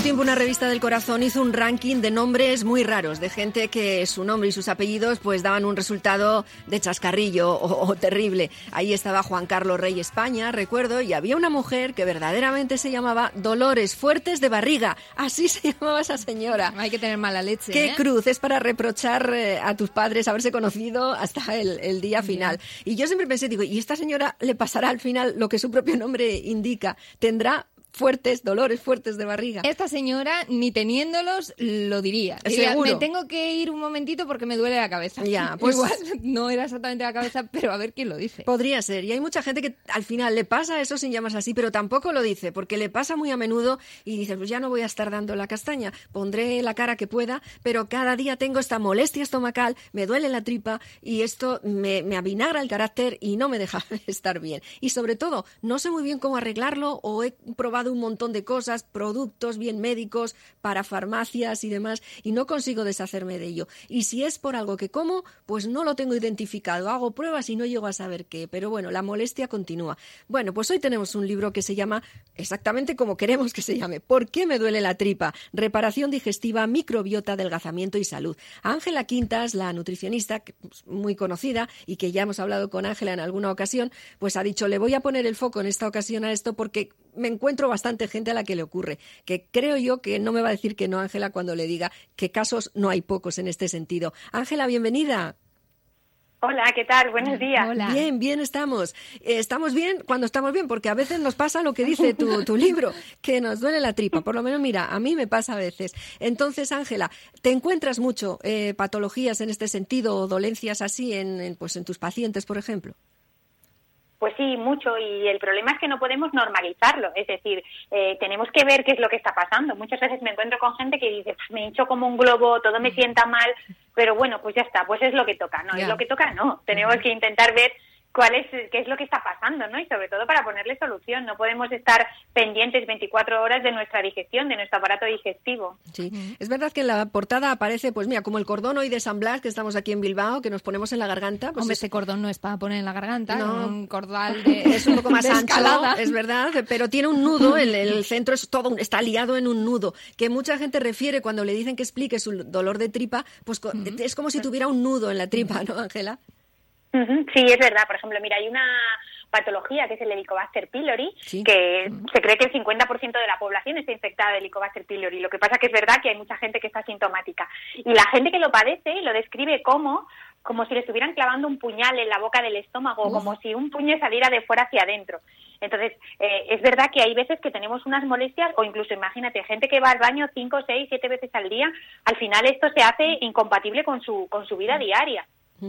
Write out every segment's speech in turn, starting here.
tiempo una revista del Corazón hizo un ranking de nombres muy raros, de gente que su nombre y sus apellidos pues daban un resultado de chascarrillo o terrible. Ahí estaba Juan Carlos Rey España, recuerdo, y había una mujer que verdaderamente se llamaba Dolores Fuertes de Barriga. Así se llamaba esa señora. Hay que tener mala leche. Qué cruz, es para reprochar a tus padres haberse conocido hasta el día final. Y yo siempre pensé, digo, ¿y esta señora le pasará al final lo que su propio nombre indica? ¿Tendrá dolores fuertes de barriga? Esta señora, ni teniéndolos, lo diría. Seguro. Me tengo que ir un momentito porque me duele la cabeza. Ya, pues igual no era exactamente la cabeza, pero a ver quién lo dice. Podría ser. Y hay mucha gente que al final le pasa eso sin llamarse así, pero tampoco lo dice, porque le pasa muy a menudo y dice, pues ya no voy a estar dando la castaña, pondré la cara que pueda, pero cada día tengo esta molestia estomacal, me duele la tripa y esto me avinagra el carácter y no me deja estar bien. Y sobre todo, no sé muy bien cómo arreglarlo o he probado un montón de cosas, productos bien médicos para farmacias y demás, y no consigo deshacerme de ello. Y si es por algo que como, pues no lo tengo identificado. Hago pruebas y no llego a saber qué, pero bueno, la molestia continúa. Bueno, pues hoy tenemos un libro que se llama exactamente como queremos que se llame. ¿Por qué me duele la tripa? Reparación digestiva, microbiota, adelgazamiento y salud. Ángela Quintas, la nutricionista, muy conocida y que ya hemos hablado con Ángela en alguna ocasión, pues ha dicho, le voy a poner el foco en esta ocasión a esto porque me encuentro bastante gente a la que le ocurre, que creo yo que no me va a decir que no, Ángela, cuando le diga que casos no hay pocos en este sentido. Ángela, bienvenida. Hola, ¿qué tal? Buenos días. Hola. Bien estamos. Estamos bien cuando estamos bien, porque a veces nos pasa lo que dice tu libro, que nos duele la tripa. Por lo menos, mira, a mí me pasa a veces. Entonces, Ángela, ¿te encuentras mucho patologías en este sentido o dolencias así en tus pacientes, por ejemplo? Pues sí, mucho, y el problema es que no podemos normalizarlo, es decir, tenemos que ver qué es lo que está pasando. Muchas veces me encuentro con gente que dice, me hincho como un globo, todo me sienta mal, pero bueno, pues ya está, pues es lo que toca, ¿no? Ya. Es lo que toca, no. Tenemos que intentar ver qué es lo que está pasando, ¿no? Y sobre todo para ponerle solución. No podemos estar pendientes 24 horas de nuestra digestión, de nuestro aparato digestivo. Sí, es verdad que en la portada aparece, pues mira, como el cordón hoy de San Blas, que estamos aquí en Bilbao, que nos ponemos en la garganta. Pues Hombre, este cordón no es para poner en la garganta, no, un cordal de es un poco más de ancho, escalada. es verdad, pero tiene un nudo, el centro es todo, está liado en un nudo, que mucha gente refiere cuando le dicen que explique su dolor de tripa, pues es como si tuviera un nudo en la tripa, ¿no, Ángela? Sí, es verdad. Por ejemplo, mira, hay una patología que es el Helicobacter pylori, sí, que se cree que el 50% de la población está infectada de Helicobacter pylori. Lo que pasa que es verdad que hay mucha gente que está asintomática. Y la gente que lo padece lo describe como si le estuvieran clavando un puñal en la boca del estómago, como si un puño saliera de fuera hacia adentro. Entonces, es verdad que hay veces que tenemos unas molestias, o incluso, imagínate, gente que va al baño 5, 6, 7 veces al día, al final esto se hace incompatible con su vida diaria.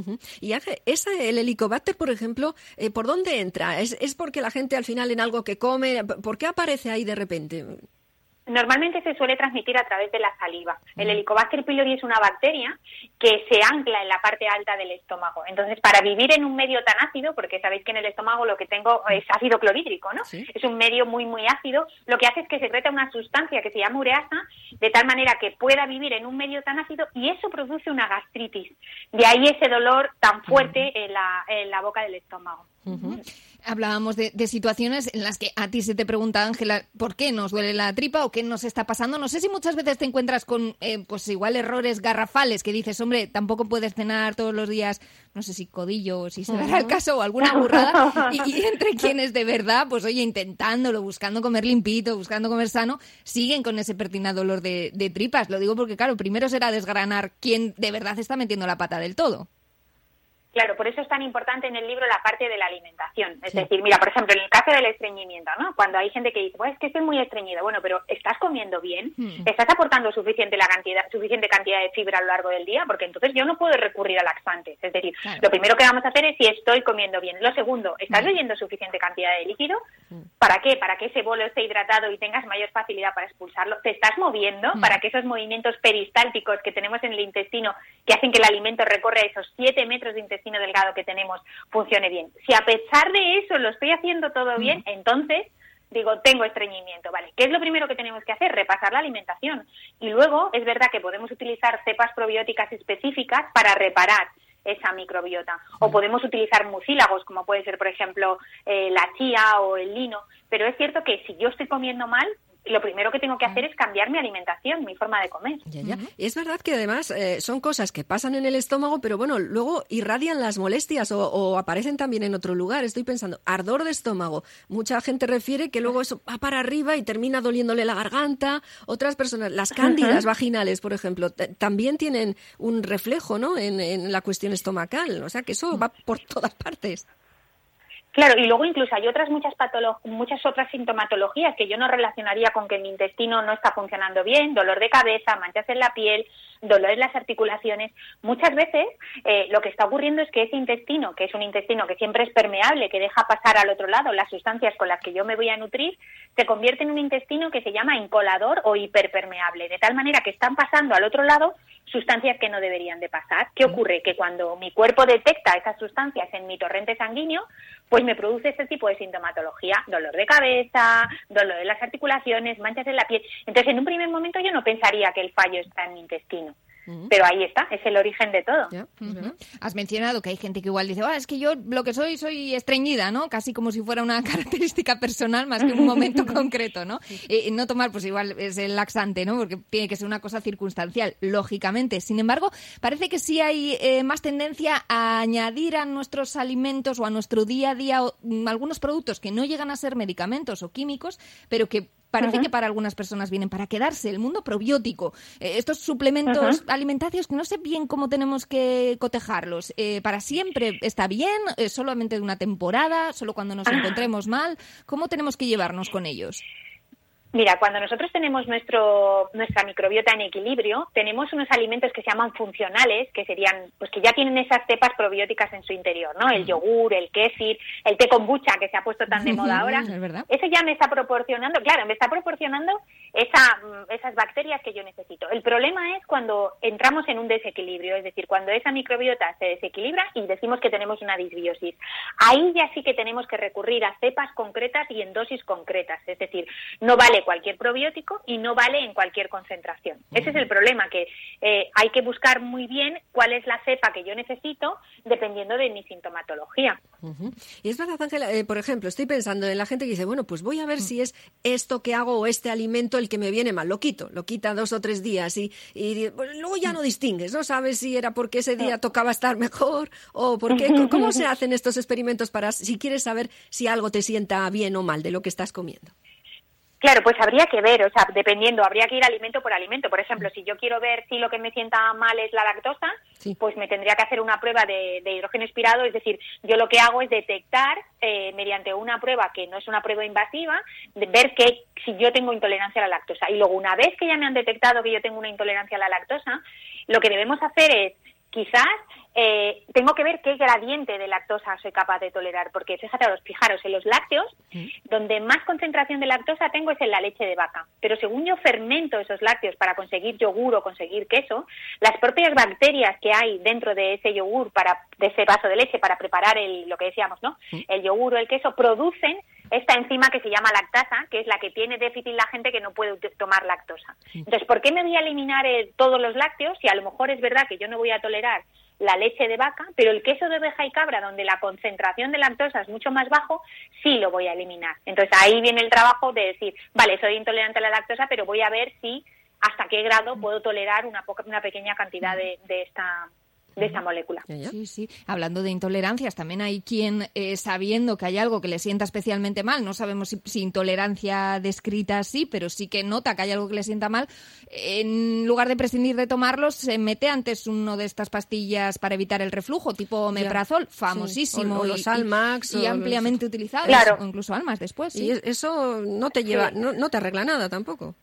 Y el Helicobacter, por ejemplo, ¿por dónde entra? ¿Es porque la gente al final en algo que come? ¿Por qué aparece ahí de repente? Normalmente se suele transmitir a través de la saliva. El Helicobacter pylori es una bacteria que se ancla en la parte alta del estómago. Entonces, para vivir en un medio tan ácido, porque sabéis que en el estómago lo que tengo es ácido clorhídrico, ¿no? ¿Sí? Es un medio muy, muy ácido. Lo que hace es que secreta una sustancia que se llama ureasa, de tal manera que pueda vivir en un medio tan ácido, y eso produce una gastritis. De ahí ese dolor tan fuerte en la boca del estómago. Hablábamos de situaciones en las que a ti se te pregunta, Ángela, ¿por qué nos duele la tripa o qué nos está pasando? No sé si muchas veces te encuentras con, pues igual errores garrafales que dices, hombre, tampoco puedes cenar todos los días, no sé si codillo, si se dará el caso, o alguna burrada, y entre quienes de verdad, pues oye, intentándolo, buscando comer limpito, buscando comer sano, siguen con ese pertinaz dolor de tripas. Lo digo porque, claro, primero será desgranar quién de verdad está metiendo la pata del todo. Claro, por eso es tan importante en el libro la parte de la alimentación. Es decir, mira, por ejemplo, en el caso del estreñimiento, ¿no? Cuando hay gente que dice, pues es que estoy muy estreñida. Bueno, pero ¿estás comiendo bien? ¿Estás aportando suficiente cantidad de fibra a lo largo del día? Porque entonces yo no puedo recurrir a laxantes. Es decir, lo primero que vamos a hacer es si estoy comiendo bien. Lo segundo, ¿estás bebiendo suficiente cantidad de líquido? ¿Para qué? Para que ese bolo esté hidratado y tengas mayor facilidad para expulsarlo. ¿Te estás moviendo para que esos movimientos peristálticos que tenemos en el intestino, que hacen que el alimento recorra esos 7 metros de intestino delgado que tenemos, funcione bien? Si a pesar de eso lo estoy haciendo todo bien, entonces digo, tengo estreñimiento, ¿vale? ¿Qué es lo primero que tenemos que hacer? Repasar la alimentación. Y luego es verdad que podemos utilizar cepas probióticas específicas para reparar esa microbiota. O podemos utilizar mucílagos, como puede ser, por ejemplo, la chía o el lino. Pero es cierto que si yo estoy comiendo mal, lo primero que tengo que hacer es cambiar mi alimentación, mi forma de comer. Ya. Y es verdad que además son cosas que pasan en el estómago, pero bueno, luego irradian las molestias o aparecen también en otro lugar. Estoy pensando, ardor de estómago. Mucha gente refiere que luego eso va para arriba y termina doliéndole la garganta. Otras personas, las cándidas vaginales, por ejemplo, también tienen un reflejo, ¿no?, en la cuestión estomacal. O sea, que eso va por todas partes. Claro, y luego incluso hay muchas otras sintomatologías que yo no relacionaría con que mi intestino no está funcionando bien, dolor de cabeza, manchas en la piel, dolor en las articulaciones. Muchas veces lo que está ocurriendo es que ese intestino, que es un intestino que siempre es permeable, que deja pasar al otro lado las sustancias con las que yo me voy a nutrir, se convierte en un intestino que se llama incolador o hiperpermeable, de tal manera que están pasando al otro lado sustancias que no deberían de pasar. ¿Qué ocurre? Que cuando mi cuerpo detecta esas sustancias en mi torrente sanguíneo, pues me produce este tipo de sintomatología, dolor de cabeza, dolor de las articulaciones, manchas en la piel. Entonces, en un primer momento yo no pensaría que el fallo está en mi intestino. Pero ahí está, es el origen de todo. Has mencionado que hay gente que igual dice, es que yo lo que soy estreñida, ¿no? Casi como si fuera una característica personal más que un momento concreto, ¿no? No tomar, pues igual es el laxante, ¿no? Porque tiene que ser una cosa circunstancial, lógicamente. Sin embargo, parece que sí hay más tendencia a añadir a nuestros alimentos o a nuestro día a día algunos productos que no llegan a ser medicamentos o químicos, pero que parece que para algunas personas vienen para quedarse. El mundo probiótico, estos suplementos alimentarios que no sé bien cómo tenemos que cotejarlos. ¿Para siempre está bien? ¿Solamente de una temporada? ¿Solo cuando nos encontremos mal? ¿Cómo tenemos que llevarnos con ellos? Mira, cuando nosotros tenemos nuestra microbiota en equilibrio, tenemos unos alimentos que se llaman funcionales, que serían, pues que ya tienen esas cepas probióticas en su interior, ¿no? El yogur, el kéfir, el té kombucha, que se ha puesto tan de moda ahora. ¿Es verdad? Eso ya me está proporcionando esas bacterias que yo necesito. El problema es cuando entramos en un desequilibrio, es decir, cuando esa microbiota se desequilibra y decimos que tenemos una disbiosis. Ahí ya sí que tenemos que recurrir a cepas concretas y en dosis concretas, es decir, no vale cualquier probiótico y no vale en cualquier concentración. Ese es el problema, que hay que buscar muy bien cuál es la cepa que yo necesito dependiendo de mi sintomatología. Y es verdad, Ángela, por ejemplo, estoy pensando en la gente que dice, bueno, pues voy a ver si es esto que hago o este alimento el que me viene mal. Lo quita 2 o 3 días y pues, luego ya no distingues, no sabes si era porque ese día tocaba estar mejor o porque ¿cómo se hacen estos experimentos para si quieres saber si algo te sienta bien o mal de lo que estás comiendo? Claro, pues habría que ver, o sea, dependiendo, habría que ir alimento por alimento. Por ejemplo, si yo quiero ver si lo que me sienta mal es la lactosa, pues me tendría que hacer una prueba de hidrógeno expirado, es decir, yo lo que hago es detectar mediante una prueba que no es una prueba invasiva, de ver si yo tengo intolerancia a la lactosa. Y luego, una vez que ya me han detectado que yo tengo una intolerancia a la lactosa, lo que debemos hacer es, quizás, tengo que ver qué gradiente de lactosa soy capaz de tolerar, porque fijaros, en los lácteos, donde más concentración de lactosa tengo es en la leche de vaca, pero según yo fermento esos lácteos para conseguir yogur o conseguir queso, las propias bacterias que hay dentro de ese yogur, de ese vaso de leche para preparar lo que decíamos, ¿no? El yogur o el queso, producen esta enzima que se llama lactasa, que es la que tiene déficit la gente que no puede tomar lactosa. Entonces, ¿por qué me voy a eliminar todos los lácteos si a lo mejor es verdad que yo no voy a tolerar la leche de vaca, pero el queso de oveja y cabra, donde la concentración de lactosa es mucho más bajo, sí lo voy a eliminar? Entonces ahí viene el trabajo de decir, vale, soy intolerante a la lactosa, pero voy a ver hasta qué grado puedo tolerar una pequeña cantidad de esta molécula. Sí. Hablando de intolerancias, también hay quien, sabiendo que hay algo que le sienta especialmente mal, no sabemos si intolerancia descrita así, pero sí que nota que hay algo que le sienta mal, en lugar de prescindir de tomarlos, se mete antes uno de estas pastillas para evitar el reflujo, tipo omeprazol, famosísimo, o los Almax, y ampliamente utilizado, o incluso Almax después. Y eso no te lleva, no te arregla nada tampoco.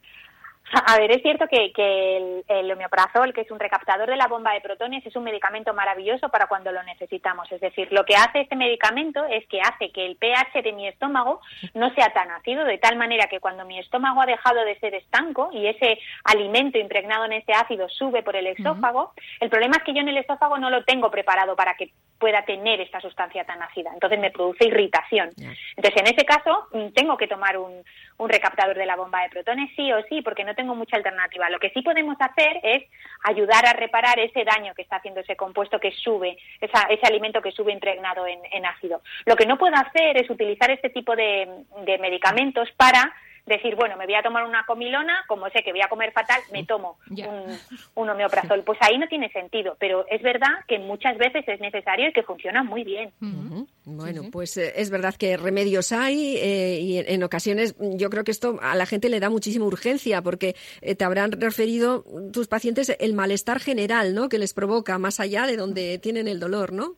A ver, es cierto que el omeprazol, que es un recaptador de la bomba de protones, es un medicamento maravilloso para cuando lo necesitamos. Es decir, lo que hace este medicamento es que hace que el pH de mi estómago no sea tan ácido, de tal manera que cuando mi estómago ha dejado de ser estanco y ese alimento impregnado en ese ácido sube por el esófago, el problema es que yo en el esófago no lo tengo preparado para que pueda tener esta sustancia tan ácida. Entonces me produce irritación. Entonces, en ese caso, tengo que tomar un recaptador de la bomba de protones sí o sí, porque no tengo mucha alternativa. Lo que sí podemos hacer es ayudar a reparar ese daño que está haciendo ese compuesto que sube, ese alimento que sube impregnado en ácido. Lo que no puedo hacer es utilizar este tipo de medicamentos para decir, bueno, me voy a tomar una comilona, como sé que voy a comer fatal, me tomo un omeprazol. Pues ahí no tiene sentido, pero es verdad que muchas veces es necesario y que funciona muy bien. Bueno, pues es verdad que remedios hay y en ocasiones yo creo que esto a la gente le da muchísima urgencia porque te habrán referido tus pacientes el malestar general, ¿no?, que les provoca más allá de donde tienen el dolor, ¿no?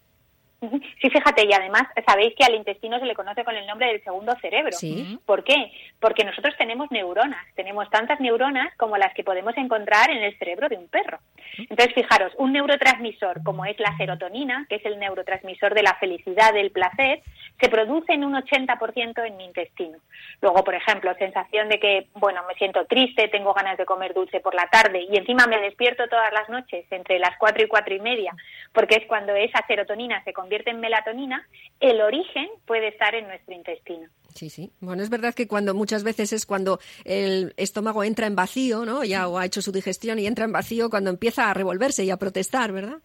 Sí, fíjate, y además sabéis que al intestino se le conoce con el nombre del segundo cerebro. ¿Sí? ¿Por qué? Porque nosotros tenemos neuronas, tenemos tantas neuronas como las que podemos encontrar en el cerebro de un perro. Entonces, fijaros, un neurotransmisor como es la serotonina, que es el neurotransmisor de la felicidad, del placer, se produce en un 80% en mi intestino. Luego, por ejemplo, sensación de que, bueno, me siento triste, tengo ganas de comer dulce por la tarde y encima me despierto todas las noches entre las 4 y 4:30, porque es cuando esa serotonina se convierte en melatonina, el origen puede estar en nuestro intestino. Sí, sí. Bueno, es verdad que muchas veces es cuando el estómago entra en vacío, ¿no? Ya o ha hecho su digestión y entra en vacío cuando empieza a revolverse y a protestar, ¿verdad?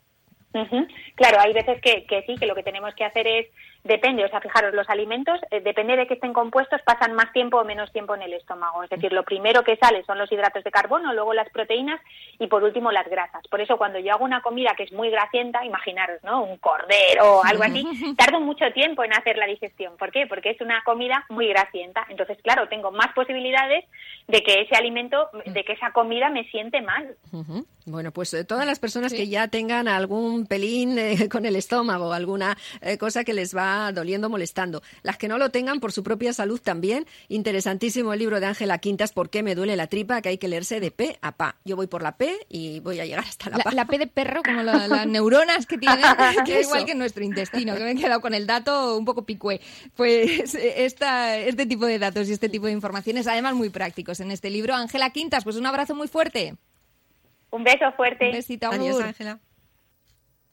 Claro, hay veces que sí, que lo que tenemos que hacer es, depende, o sea, fijaros, los alimentos, depende de que estén compuestos, pasan más tiempo o menos tiempo en el estómago. Es decir, lo primero que sale son los hidratos de carbono, luego las proteínas y por último las grasas. Por eso cuando yo hago una comida que es muy grasienta, imaginaros, ¿no?, un cordero o algo así, tardo mucho tiempo en hacer la digestión. ¿Por qué? Porque es una comida muy grasienta. Entonces, claro, tengo más posibilidades de que ese alimento, de que esa comida me siente mal. Bueno, pues todas las personas que ya tengan algún pelín con el estómago, alguna cosa que les va doliendo, molestando. Las que no lo tengan por su propia salud también. Interesantísimo el libro de Ángela Quintas, ¿Por qué me duele la tripa?, que hay que leerse de pe a pa. Yo voy por la P y voy a llegar hasta la pa. La P de perro, como las neuronas que tiene, que es igual que nuestro intestino, que me he quedado con el dato un poco picué. Pues este tipo de datos y este tipo de informaciones, además muy prácticos en este libro. Ángela Quintas, pues un abrazo muy fuerte. Un beso fuerte. Un besito. Adiós, Ángela.